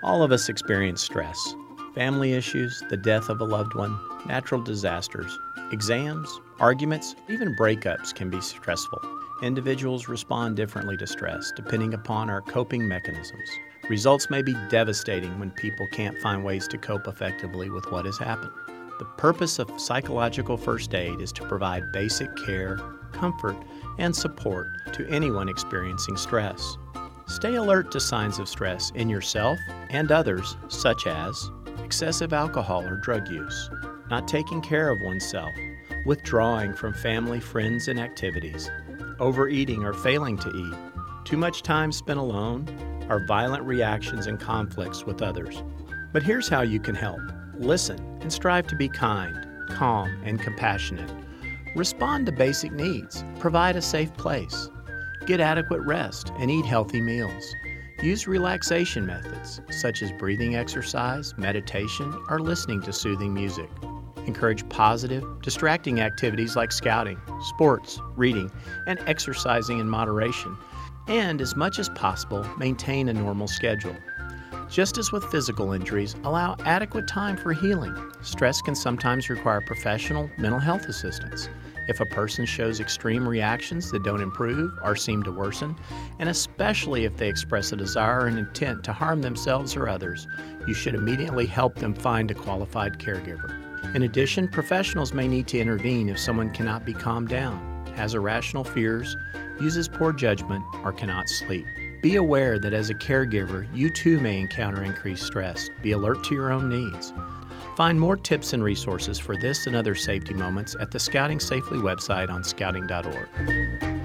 All of us experience stress. Family issues, the death of a loved one, natural disasters, exams, arguments, even breakups can be stressful. Individuals respond differently to stress depending upon our coping mechanisms. Results may be devastating when people can't find ways to cope effectively with what has happened. The purpose of psychological first aid is to provide basic care, comfort, and support to anyone experiencing stress. Stay alert to signs of stress in yourself and others, such as excessive alcohol or drug use, not taking care of oneself, withdrawing from family, friends, and activities, overeating or failing to eat, too much time spent alone, or violent reactions and conflicts with others. But here's how you can help. Listen and strive to be kind, calm, and compassionate. Respond to basic needs. Provide a safe place. Get adequate rest and eat healthy meals. Use relaxation methods such as breathing exercise, meditation, or listening to soothing music. Encourage positive, distracting activities like scouting, sports, reading, and exercising in moderation. And as much as possible, maintain a normal schedule. Just as with physical injuries, allow adequate time for healing. Stress can sometimes require professional mental health assistance. If a person shows extreme reactions that don't improve or seem to worsen, and especially if they express a desire and intent to harm themselves or others, you should immediately help them find a qualified caregiver. In addition, professionals may need to intervene if someone cannot be calmed down, has irrational fears, uses poor judgment, or cannot sleep. Be aware that as a caregiver, you too may encounter increased stress. Be alert to your own needs. Find more tips and resources for this and other safety moments at the Scouting Safely website on scouting.org.